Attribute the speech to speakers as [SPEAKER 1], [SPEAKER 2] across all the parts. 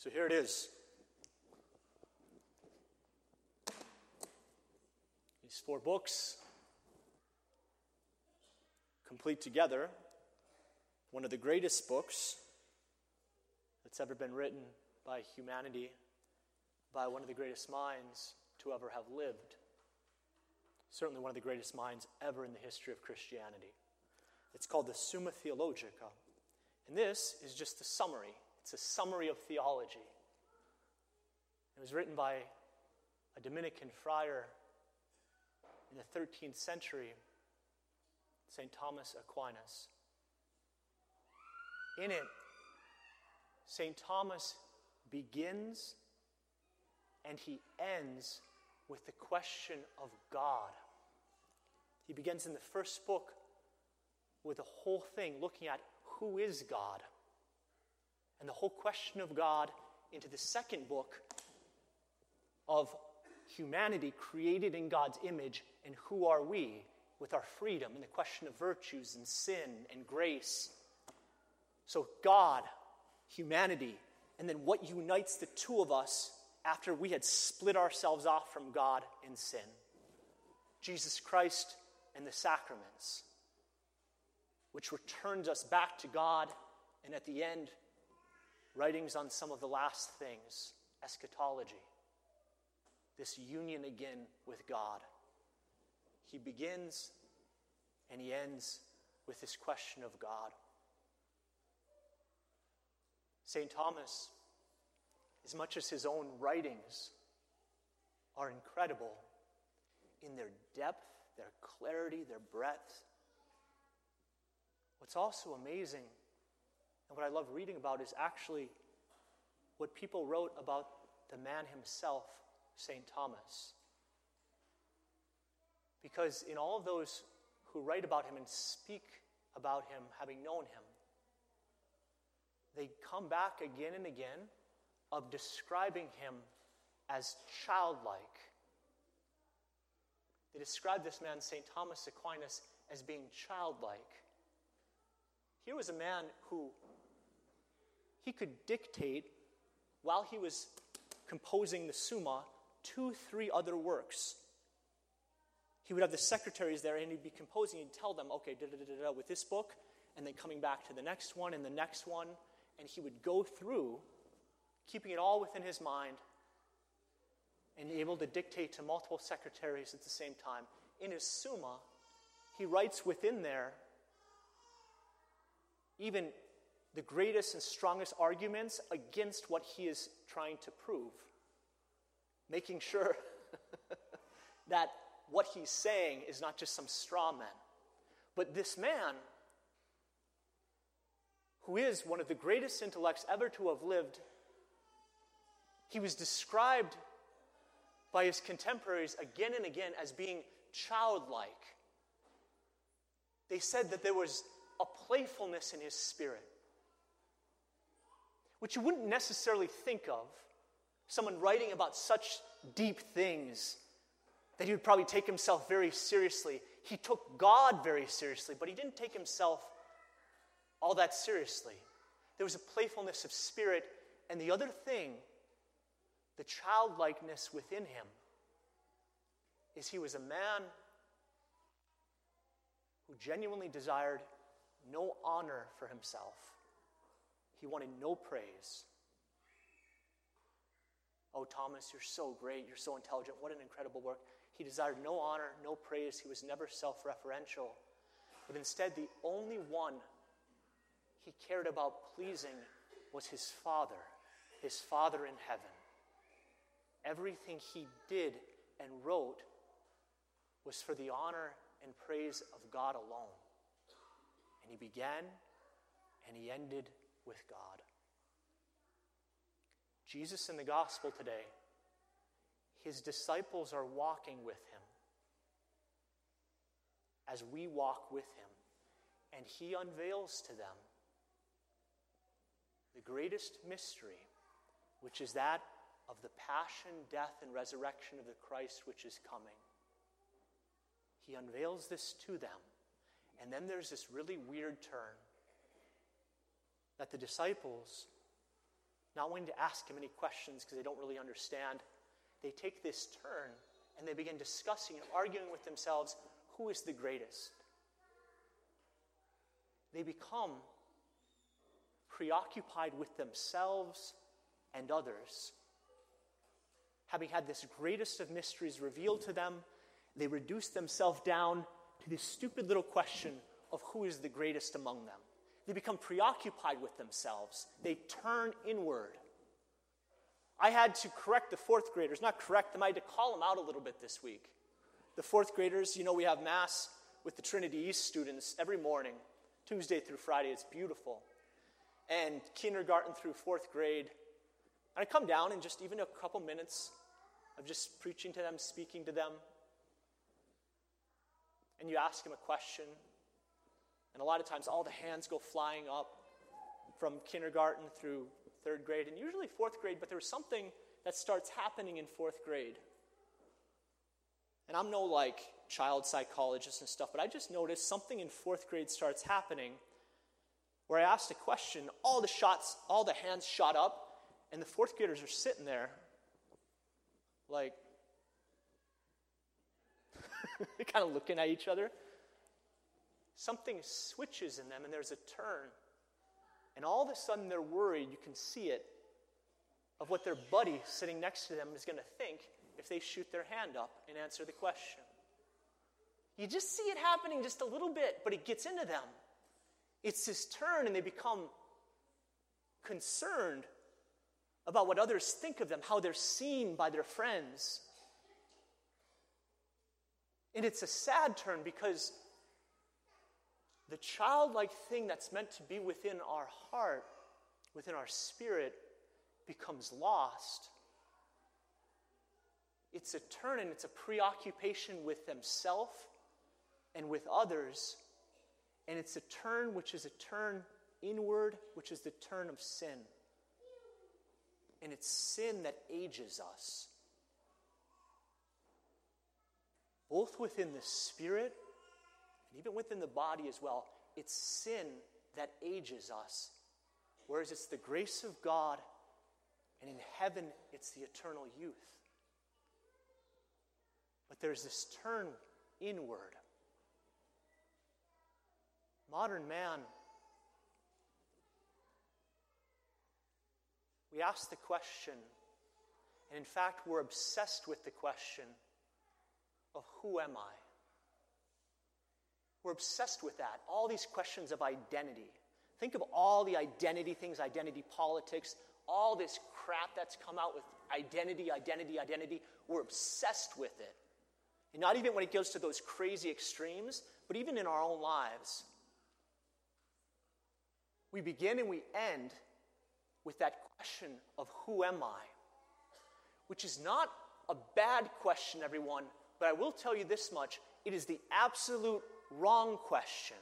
[SPEAKER 1] So here it is. These 4 books, complete together, one of the greatest books that's ever been written by humanity, by one of the greatest minds to ever have lived. Certainly one of the greatest minds ever in the history of Christianity. It's called the Summa Theologica. And this is just a summary. It's a summary of theology. It was written by a Dominican friar in the 13th century, St. Thomas Aquinas. In it, St. Thomas begins and he ends with the question of God. He begins in the first book with the whole thing looking at who is God, and the whole question of God into the second book of humanity created in God's image, and who are we with our freedom, and the question of virtues and sin and grace. So God, humanity, and then what unites the two of us after we had split ourselves off from God in sin. Jesus Christ and the sacraments, which returns us back to God, and at the end, writings on some of the last things, eschatology, this union again with God. He begins and he ends with this question of God. St. Thomas, as much as his own writings are incredible in their depth, their clarity, their breadth, what's also amazing and what I love reading about is actually what people wrote about the man himself, St. Thomas. Because in all of those who write about him and speak about him, having known him, they come back again and again of describing him as childlike. They describe this man, St. Thomas Aquinas, as being childlike. Here was a man who he could dictate, while he was composing the Summa, 2-3 other works. He would have the secretaries there, and he'd be composing and tell them, okay, with this book, and then coming back to the next one and the next one, and he would go through, keeping it all within his mind, and able to dictate to multiple secretaries at the same time. In his Summa, he writes within there even the greatest and strongest arguments against what he is trying to prove, making sure that what he's saying is not just some straw man. But this man, who is one of the greatest intellects ever to have lived, he was described by his contemporaries again and again as being childlike. They said that there was a playfulness in his spirit, which you wouldn't necessarily think of, someone writing about such deep things, that he would probably take himself very seriously. He took God very seriously, but he didn't take himself all that seriously. There was a playfulness of spirit, and the other thing, the childlikeness within him, is he was a man who genuinely desired no honor for himself. He wanted no praise. Oh, Thomas, you're so great, you're so intelligent, what an incredible work. He desired no honor, no praise. He was never self-referential. But instead, the only one he cared about pleasing was his Father in heaven. Everything he did and wrote was for the honor and praise of God alone. And he began and he ended with God. Jesus in the gospel today, his disciples are walking with him as we walk with him, and he unveils to them the greatest mystery, which is that of the passion, death, and resurrection of the Christ which is coming. He unveils this to them, and then there's this really weird turn that the disciples not wanting to ask him any questions because they don't really understand, they take this turn and they begin discussing and arguing with themselves, who is the greatest? They become preoccupied with themselves and others. Having had this greatest of mysteries revealed to them, they reduce themselves down to this stupid little question of who is the greatest among them. They become preoccupied with themselves. They turn inward. I had to correct the fourth graders, not correct them, I had to call them out a little bit this week. The fourth graders, we have Mass with the Trinity East students every morning, Tuesday through Friday. It's beautiful. And kindergarten through fourth grade. And I come down and just even a couple minutes of just preaching to them, speaking to them. And you ask them a question. And a lot of times all the hands go flying up from kindergarten through third grade, and usually fourth grade, but there's something that starts happening in fourth grade. And I'm no child psychologist and stuff, but I just noticed something in fourth grade starts happening where I asked a question, all the hands shot up, and the fourth graders are sitting there kind of looking at each other. Something switches in them, and there's a turn. And all of a sudden, they're worried, you can see it, of what their buddy sitting next to them is going to think if they shoot their hand up and answer the question. You just see it happening just a little bit, but it gets into them. It's this turn, and they become concerned about what others think of them, how they're seen by their friends. And it's a sad turn because the childlike thing that's meant to be within our heart, within our spirit, becomes lost. It's a turn, and it's a preoccupation with themselves and with others. And it's a turn which is a turn inward, which is the turn of sin. And it's sin that ages us. Both within the spirit and even within the body as well. It's sin that ages us. Whereas it's the grace of God, and in heaven it's the eternal youth. But there's this turn inward. Modern man, we ask the question, and in fact we're obsessed with the question of who am I? We're obsessed with that. All these questions of identity. Think of all the identity things, identity politics, all this crap that's come out with identity. We're obsessed with it. And not even when it goes to those crazy extremes, but even in our own lives. We begin and we end with that question of who am I? Which is not a bad question, everyone, but I will tell you this much. It is the absolute wrong question.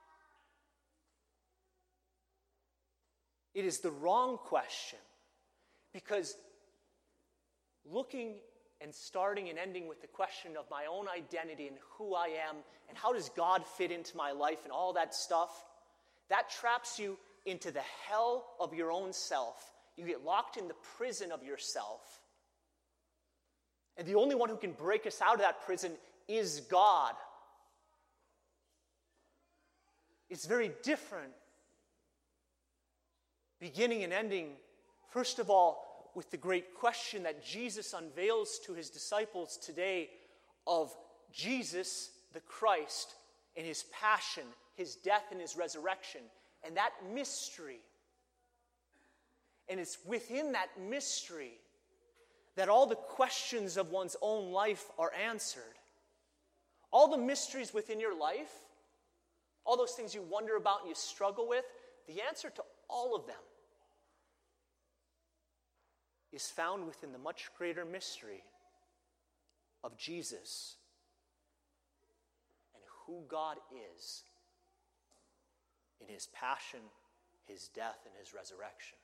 [SPEAKER 1] It is the wrong question. Because looking and starting and ending with the question of my own identity and who I am and how does God fit into my life and all that stuff, that traps you into the hell of your own self. You get locked in the prison of yourself. And the only one who can break us out of that prison is God. It's very different. Beginning and ending, first of all, with the great question that Jesus unveils to his disciples today of Jesus, the Christ, and his passion, his death, and his resurrection, and that mystery. And it's within that mystery that all the questions of one's own life are answered. All the mysteries within your life, all those things you wonder about and you struggle with, the answer to all of them is found within the much greater mystery of Jesus and who God is in his passion, his death, and his resurrection.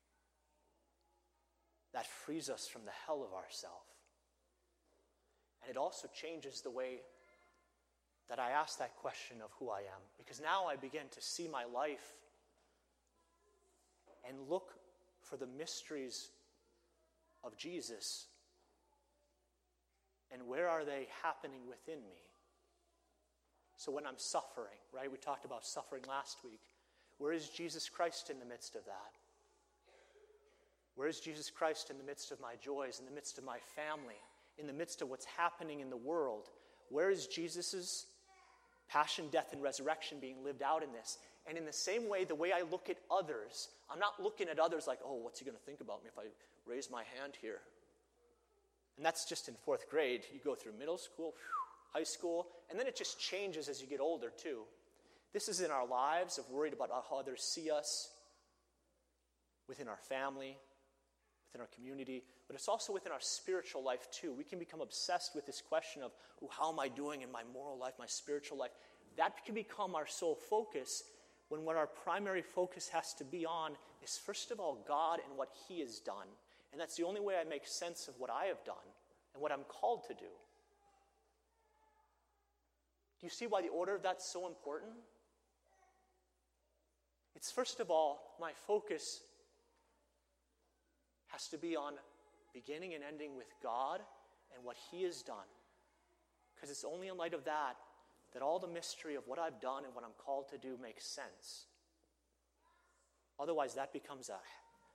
[SPEAKER 1] That frees us from the hell of ourself. And it also changes the way that I ask that question of who I am. Because now I begin to see my life and look for the mysteries of Jesus, and where are they happening within me? So when I'm suffering, right? We talked about suffering last week. Where is Jesus Christ in the midst of that? Where is Jesus Christ in the midst of my joys, in the midst of my family, in the midst of what's happening in the world? Where is Jesus' passion, death, and resurrection being lived out in this? And in the same way, the way I look at others, I'm not looking at others like, oh, what's he going to think about me if I raise my hand here? And that's just in 4th grade. You go through middle school, high school, and then it just changes as you get older too. This is in our lives of worried about how others see us, within our family, within our community, but it's also within our spiritual life too. We can become obsessed with this question of, how am I doing in my moral life, my spiritual life? That can become our sole focus, when what our primary focus has to be on is, first of all, God and what he has done. And that's the only way I make sense of what I have done and what I'm called to do. Do you see why the order of that's so important? It's, first of all, my focus has to be on beginning and ending with God and what he has done. Because it's only in light of that all the mystery of what I've done and what I'm called to do makes sense. Otherwise, that becomes a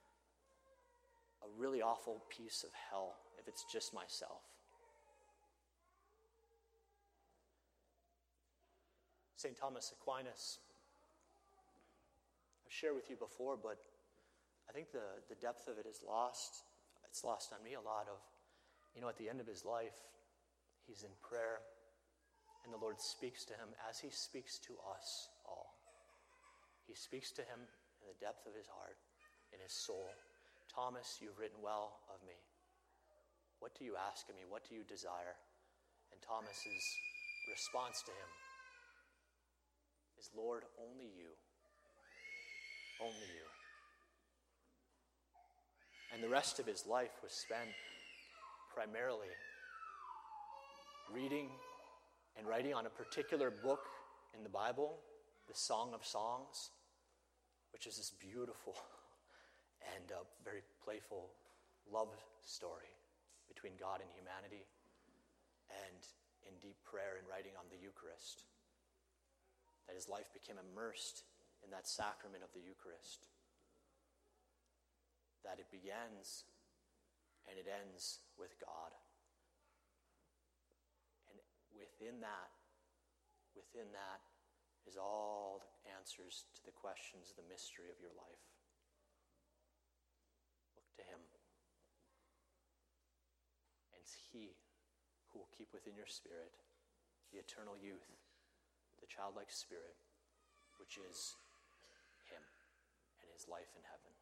[SPEAKER 1] really awful piece of hell if it's just myself. St. Thomas Aquinas, I've shared with you before, but I think the depth of it is lost. It's lost on me a lot of, at the end of his life, he's in prayer, and the Lord speaks to him as he speaks to us all. He speaks to him in the depth of his heart, in his soul. Thomas, you've written well of me. What do you ask of me? What do you desire? And Thomas's response to him is, Lord, only you. Only you. And the rest of his life was spent primarily reading and writing on a particular book in the Bible, the Song of Songs, which is this beautiful and very playful love story between God and humanity, and in deep prayer and writing on the Eucharist. That his life became immersed in that sacrament of the Eucharist. That it begins and it ends with God. And within that is all the answers to the questions, the mystery of your life. Look to him. And it's he who will keep within your spirit the eternal youth, the childlike spirit, which is him and his life in heaven.